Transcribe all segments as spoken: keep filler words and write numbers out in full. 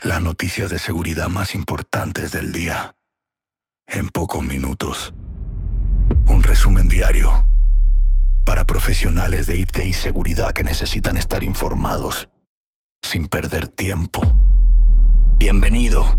Las noticias de seguridad más importantes del día. En pocos minutos. Un resumen diario. Para profesionales de I T y seguridad que necesitan estar informados. Sin perder tiempo. Bienvenido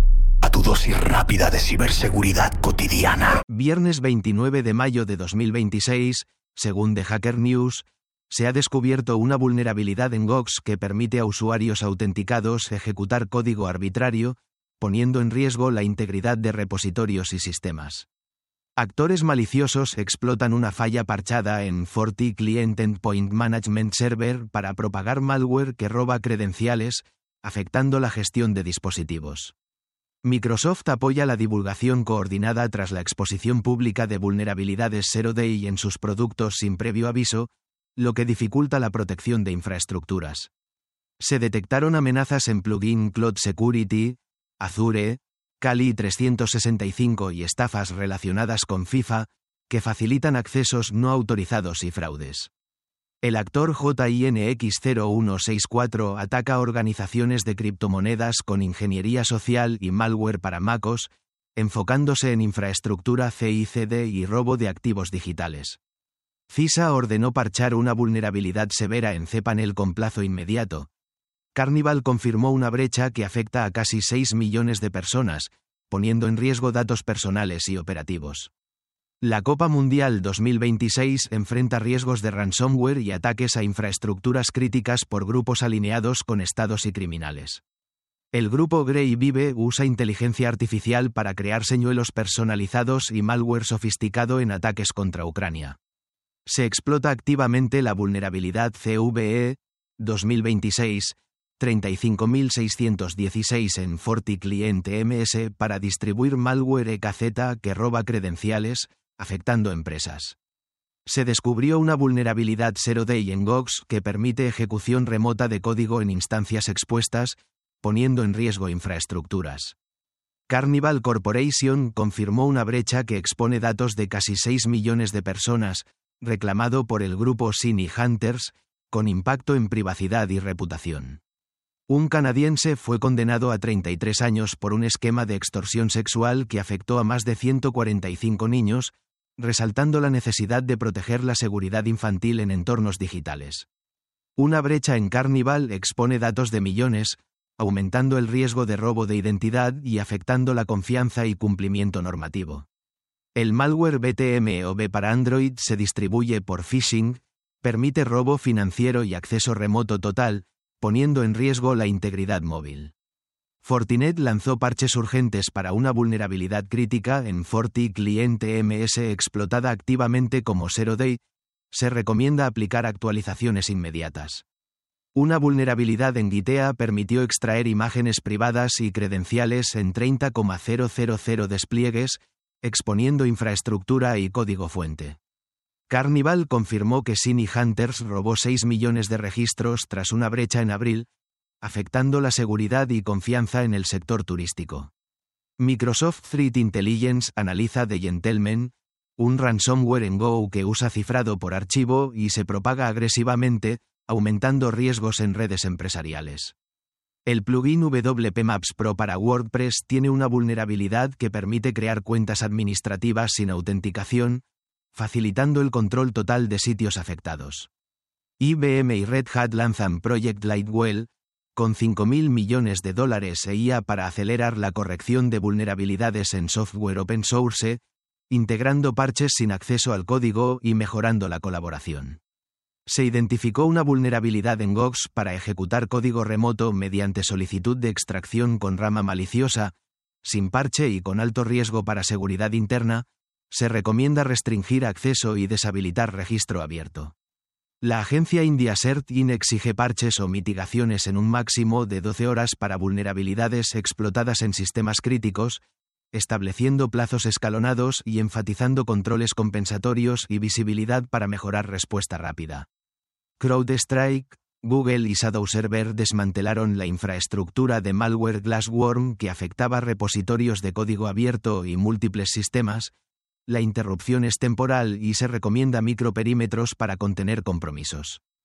a tu dosis rápida de ciberseguridad cotidiana. Viernes veintinueve de mayo de dos mil veintiséis, según The Hacker News, se ha descubierto una vulnerabilidad en Gox que permite a usuarios autenticados ejecutar código arbitrario, poniendo en riesgo la integridad de repositorios y sistemas. Actores maliciosos explotan una falla parchada en Forti Client Endpoint Management Server para propagar malware que roba credenciales, afectando la gestión de dispositivos. Microsoft apoya la divulgación coordinada tras la exposición pública de vulnerabilidades Zero Day en sus productos sin previo aviso, lo que dificulta la protección de infraestructuras. Se detectaron amenazas en Plugin Cloud Security, Azure, Kali trescientos sesenta y cinco y estafas relacionadas con FIFA, que facilitan accesos no autorizados y fraudes. El actor J I N X cero uno seis cuatro ataca a organizaciones de criptomonedas con ingeniería social y malware para MacOS, enfocándose en infraestructura C I C D y robo de activos digitales. CISA ordenó parchar una vulnerabilidad severa en cPanel con plazo inmediato. Carnival confirmó una brecha que afecta a casi seis millones de personas, poniendo en riesgo datos personales y operativos. La Copa Mundial dos mil veintiséis enfrenta riesgos de ransomware y ataques a infraestructuras críticas por grupos alineados con estados y criminales. El grupo Grey Vive usa inteligencia artificial para crear señuelos personalizados y malware sofisticado en ataques contra Ucrania. Se explota activamente la vulnerabilidad C V E dos mil veintiséis treinta y cinco mil seiscientos dieciséis en Forti Client M S para distribuir malware E K Z que roba credenciales, afectando empresas. Se descubrió una vulnerabilidad Zero Day en Gox que permite ejecución remota de código en instancias expuestas, poniendo en riesgo infraestructuras. Carnival Corporation confirmó una brecha que expone datos de casi seis millones de personas, reclamado por el grupo Siny Hunters, con impacto en privacidad y reputación. Un canadiense fue condenado a treinta y tres años por un esquema de extorsión sexual que afectó a más de ciento cuarenta y cinco niños, resaltando la necesidad de proteger la seguridad infantil en entornos digitales. Una brecha en Carnival expone datos de millones, aumentando el riesgo de robo de identidad y afectando la confianza y cumplimiento normativo. El malware B T M o B para Android se distribuye por phishing, permite robo financiero y acceso remoto total, poniendo en riesgo la integridad móvil. Fortinet lanzó parches urgentes para una vulnerabilidad crítica en Forti Client M S explotada activamente como Zero Day. Se recomienda aplicar actualizaciones inmediatas. Una vulnerabilidad en Gitea permitió extraer imágenes privadas y credenciales en treinta mil despliegues, exponiendo infraestructura y código fuente. Carnival confirmó que Siny Hunters robó seis millones de registros tras una brecha en abril, afectando la seguridad y confianza en el sector turístico. Microsoft Threat Intelligence analiza The Gentleman, un ransomware en Go que usa cifrado por archivo y se propaga agresivamente, aumentando riesgos en redes empresariales. El plugin W P Maps Pro para WordPress tiene una vulnerabilidad que permite crear cuentas administrativas sin autenticación, facilitando el control total de sitios afectados. I B M y Red Hat lanzan Project Lightwell, con cinco mil millones de dólares e I A para acelerar la corrección de vulnerabilidades en software open source, integrando parches sin acceso al código y mejorando la colaboración. Se identificó una vulnerabilidad en Gox para ejecutar código remoto mediante solicitud de extracción con rama maliciosa, sin parche y con alto riesgo para seguridad interna. Se recomienda restringir acceso y deshabilitar registro abierto. La agencia india CertIn exige parches o mitigaciones en un máximo de doce horas para vulnerabilidades explotadas en sistemas críticos, estableciendo plazos escalonados y enfatizando controles compensatorios y visibilidad para mejorar respuesta rápida. CrowdStrike, Google y Shadow Server desmantelaron la infraestructura de malware Glassworm que afectaba repositorios de código abierto y múltiples sistemas. La interrupción es temporal y se recomienda microperímetros para contener compromisos.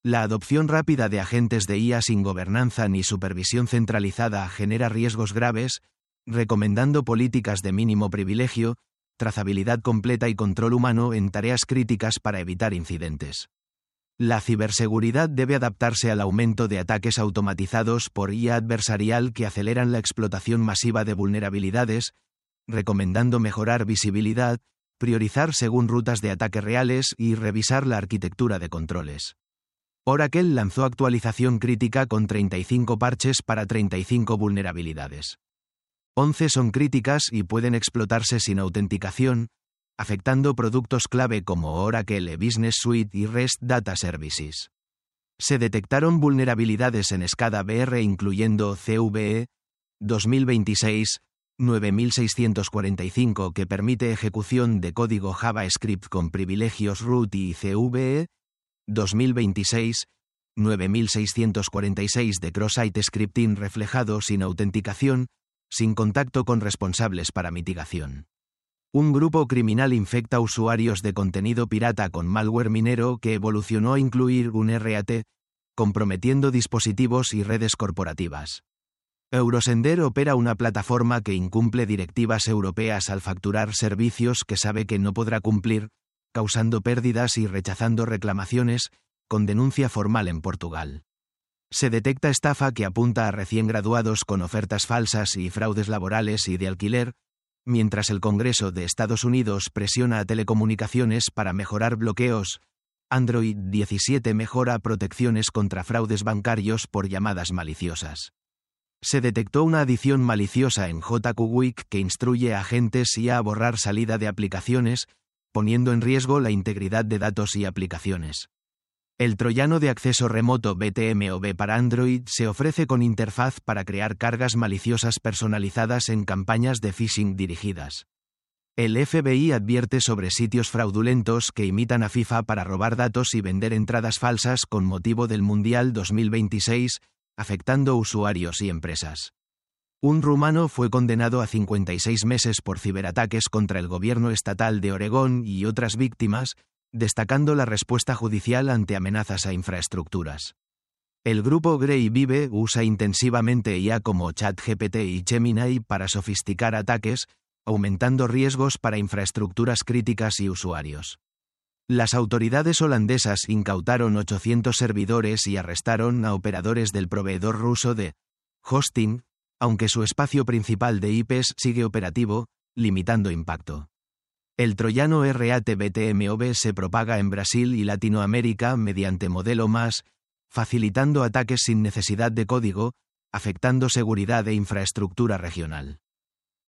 La adopción rápida de agentes de I A sin gobernanza ni supervisión centralizada genera riesgos graves, recomendando políticas de mínimo privilegio, trazabilidad completa y control humano en tareas críticas para evitar incidentes. La ciberseguridad debe adaptarse al aumento de ataques automatizados por I A adversarial que aceleran la explotación masiva de vulnerabilidades, recomendando mejorar visibilidad, priorizar según rutas de ataque reales y revisar la arquitectura de controles. Oracle lanzó actualización crítica con treinta y cinco parches para treinta y cinco vulnerabilidades. once son críticas y pueden explotarse sin autenticación, afectando productos clave como Oracle Business Suite y REST Data Services. Se detectaron vulnerabilidades en SCADA V R incluyendo C V E dos mil veintiséis nueve mil seiscientos cuarenta y cinco que permite ejecución de código JavaScript con privilegios root y C V E dos mil veintiséis nueve mil seiscientos cuarenta y seis de cross-site scripting reflejado sin autenticación, sin contacto con responsables para mitigación. Un grupo criminal infecta usuarios de contenido pirata con malware minero que evolucionó a incluir un R A T, comprometiendo dispositivos y redes corporativas. Eurosender opera una plataforma que incumple directivas europeas al facturar servicios que sabe que no podrá cumplir, causando pérdidas y rechazando reclamaciones, con denuncia formal en Portugal. Se detecta estafa que apunta a recién graduados con ofertas falsas y fraudes laborales y de alquiler, mientras el Congreso de Estados Unidos presiona a telecomunicaciones para mejorar bloqueos. Android diecisiete mejora protecciones contra fraudes bancarios por llamadas maliciosas. Se detectó una adición maliciosa en J Q W I C que instruye a agentes I A a borrar salida de aplicaciones, poniendo en riesgo la integridad de datos y aplicaciones. El troyano de acceso remoto B T M O B para Android se ofrece con interfaz para crear cargas maliciosas personalizadas en campañas de phishing dirigidas. El F B I advierte sobre sitios fraudulentos que imitan a FIFA para robar datos y vender entradas falsas con motivo del Mundial dos mil veintiséis, afectando usuarios y empresas. Un rumano fue condenado a cincuenta y seis meses por ciberataques contra el gobierno estatal de Oregón y otras víctimas, destacando la respuesta judicial ante amenazas a infraestructuras. El grupo Grey Vive usa intensivamente I A como ChatGPT y Gemini para sofisticar ataques, aumentando riesgos para infraestructuras críticas y usuarios. Las autoridades holandesas incautaron ochocientos servidores y arrestaron a operadores del proveedor ruso de hosting, aunque su espacio principal de I Pes sigue operativo, limitando impacto. El troyano R A T B T M O B se propaga en Brasil y Latinoamérica mediante modelo más, facilitando ataques sin necesidad de código, afectando seguridad e infraestructura regional.